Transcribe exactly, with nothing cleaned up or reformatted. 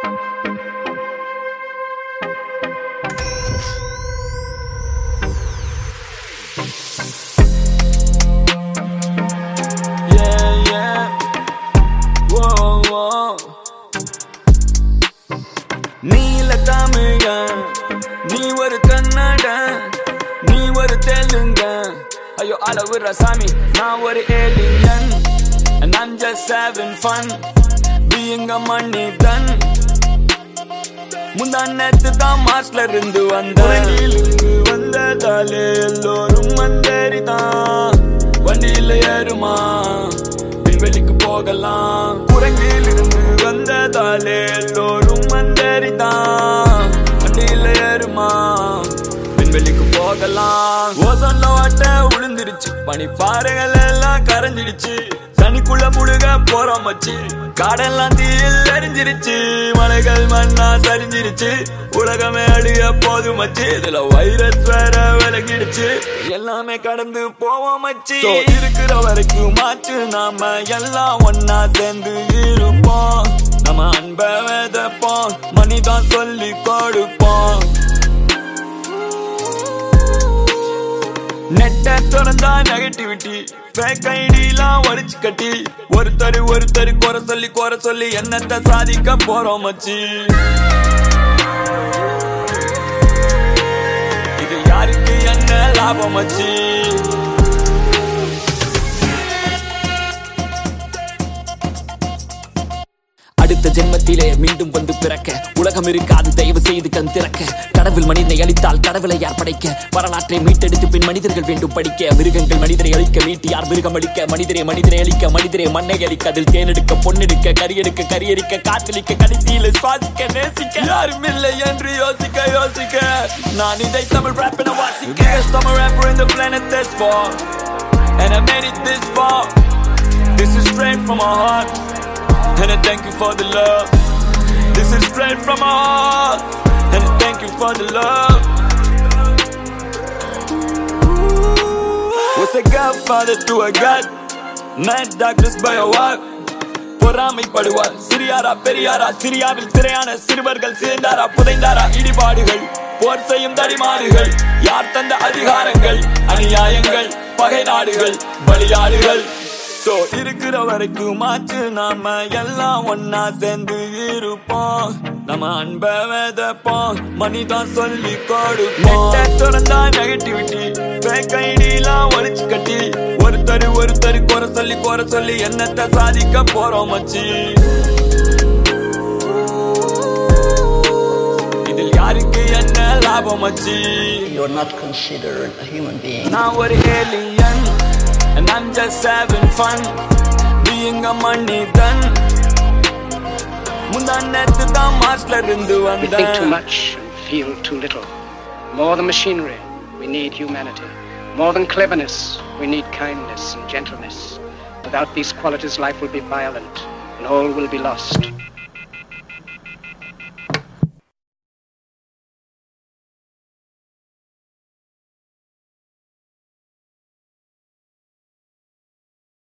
நீல தமிழன் நீ ஒரு கன்னடன் நீ ஒரு தெலுங்கன் ஐயோ அளவுற சாமி நான் ஒரு alien and I'm just having fun being a money done முந்தா நேத்து தான் மார்ச்ல இருந்து வந்த இருந்து வந்ததாலே எல்லோரும் வந்தேறிதான் வண்டியில ஏறுமா விண்வெளிக்கு போகலாம் குரங்கில் இருந்து வந்ததாலே எல்லோரும் வந்தேறிதான் வண்டியில ஏறுமா விண்வெளிக்கு போகலாம் ஓசோன்ல வாட்ட உளுந்துருச்சு பனிப்பாறைகள் எல்லாம் கரைஞ்சிடுச்சு தனிக்குள்ள முழுக போறோம் மச்சி காடெல்லாம் தீயில் எரிஞ்சிருச்சு மலைகள் மண்ணா சரிஞ்சிருச்சு உலகமே அழிய போது மச்சி இதுல வைரஸ் வேற விலகிடுச்சு எல்லாமே கடந்து போவோம் மச்சி இருக்கிற வரைக்கும் மாச்சு நாம எல்லாம் ஒன்னா சேர்ந்து இருப்போம் நம்ம அன்ப விதைப்போம் மனிதான் சொல்லி கொடுப்போம் நெட்ட திறந்தா நெகட்டிவிட்டி ஃபேக் ஐடிலாம் ஒழிச்சு கட்டி ஒருத்தர் ஒருத்தர் குறை சொல்லி குறை சொல்லி என்னத்தை சாதிக்க போறோம் மச்சி இது யாருக்கு என்ன லாபம் மச்சி அடுத்த ஜென்மத்திலே மீண்டும் வந்து பிறக்க உலகம் இருக்காது தயவு செய்து கண் திறக்க கடவுள் மனிதனை அழித்தால் கடவுளை யார் படைக்க வரலாற்றை மீட்டெடுத்து பின் மனிதர்கள் வேண்டும் படிக்க மிருகங்கள் மனிதரை அழிக்க மீட்டு யார் மிருகம் அழிக்க மனிதரை மனிதரை அழிக்க மனிதரை மண்ணை அழிக்க அதில் தேனெடுக்க பொண்ணெடுக்க கரியெடுக்க கரியரிக்க காற்றளிக்க கடைசியில் சுவாசிக்க நேசிக்க யாரும் இல்லை என்று யோசிக்க யோசிக்க நான் இதை தமிழ் rap என வாசிக்க Tamil rapper in the planet this far and I made it this far this is straight from my heart and I thank you for the love. This is straight from my heart, and I thank you for the love. Was a godfather to a god, mad doctors by a what? பொறாமை படுவார் சிறியாரா பெரியாரா சிரியாவில் திரையான சிறுவர்கள் சேர்ந்தாரா புதைந்தாரா இடிபாடுகள் போர் செய்யும் தடிமாடுகள் யார் தந்த அதிகாரங்கள் அநியாயங்கள் பகை நாடுகள் பலியாடுகள் சோ இருக்கிற வரைக்கும் மாச்சு நாம எல்லாம் ஒன்னா சேர்ந்து இருப்போம் நம்ம அன்ப விதைப்போம் மனிதான் சொல்லி கொடுப்போம் திறந்தா நெகட்டிவிட்டி ஃபேக் ஐடிலாம் ஒழிச்சு கட்டி ஒருத்தர் ஒருத்தர் குறை சொல்லி குறை சொல்லி என்னத்தை சாதிக்க போறோம் மச்சி இதில் யாருக்கு என்ன லாபம் மச்சி You're not considered a human being. நான் ஒரு alien and I'm just having fun being a money done முந்தா நேத்து தான் மார்ச்ல இருந்து வந்த We think too much and feel too little. More than machinery, we need humanity. More than cleverness, we need kindness and gentleness. Without these qualities, life will be violent and all will be lost.